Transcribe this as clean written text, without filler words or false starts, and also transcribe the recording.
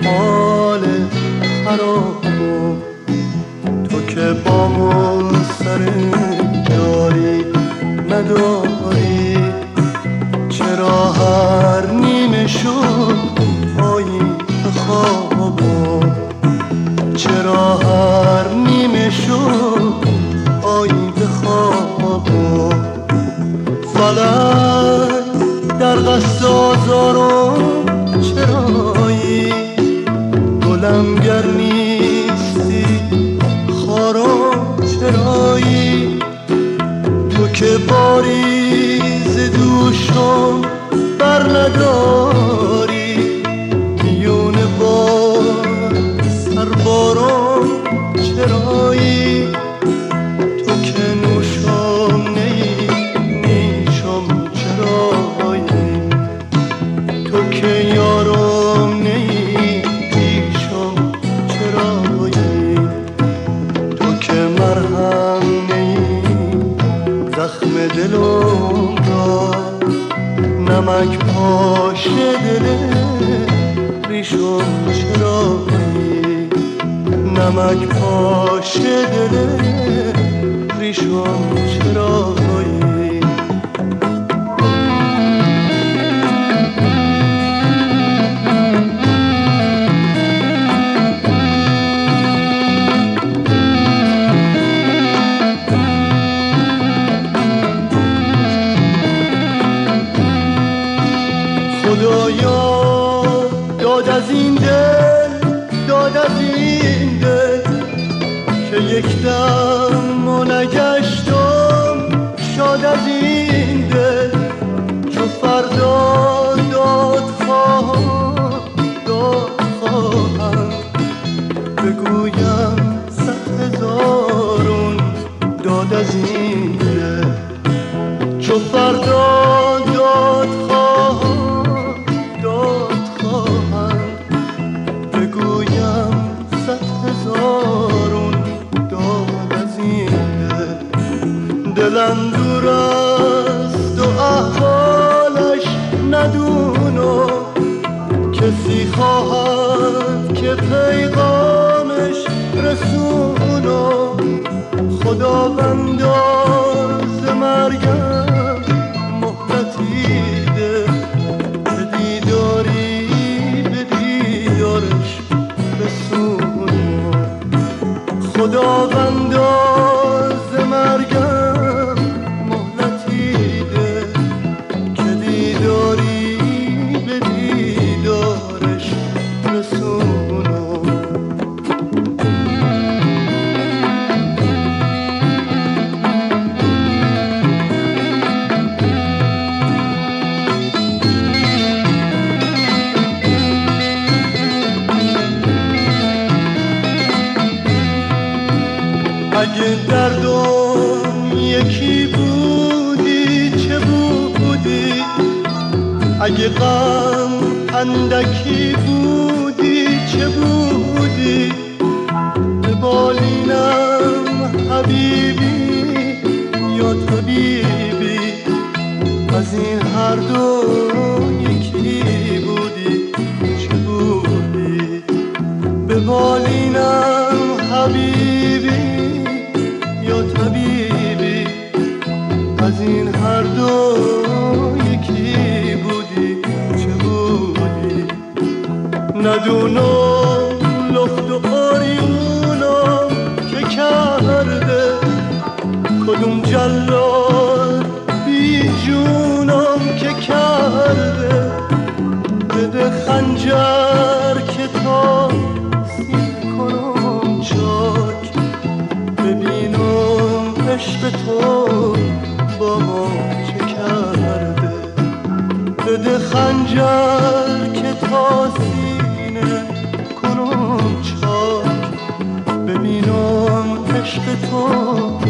حال خرابم، تو که با من سر یاری نداری، چرا هر نیمه شد پایی به خوابم، چرا هر نیمه شد پایی به خوابم. فلک در قصد آزارم چرایی، گلم گر نیستی خارم چرایی، تو که باری ز دوشم بر نداری، میون بار سربارم چرایی، تو که نوشم نی نیشم چرایی، تو که یارم نی پیشم چرایی، تو که مرهم نی زخم دلم را، نمک پاش دل ریشم چرایی، نمک پاش دل ریشم چرایی. خدایا داد از این دل، داد از این دل که یک دم ما نگشتم شاد از این دل، چو فردا داد خواهم بگویم 100,000 داد از این دل، چو فردا داد بگویم 100,000 داد از این دل. دلم دور است و احوالش ندونم، کسی خواهد که پیغامش رسونم، خداوندا ز مرگم مهلتی ده، که دیداری به دیدارش رسونم، خداوندا ز مرگم مهلتی ده، که دیداری به دیدارش رسونم. اگه دردم یکی بودی چه بودی، اگه غم اندکی بودی چه بودی، به بالینم حبیبی یا طبیبی، از این هر دو یکی بودی چه بودی، به بالینم حبیبی یا طبیبی، از این هر دو یکی بودی چه بودی. ندونم لخت و آریونم که کرده، کدوم جلال بی جونم که کرده، بده خنجر که تا سیر کنم چاک، ببینم عشق تو با ما چه کرده، بده خنجر که تا سینه کنم چاک، ببینم عشق تو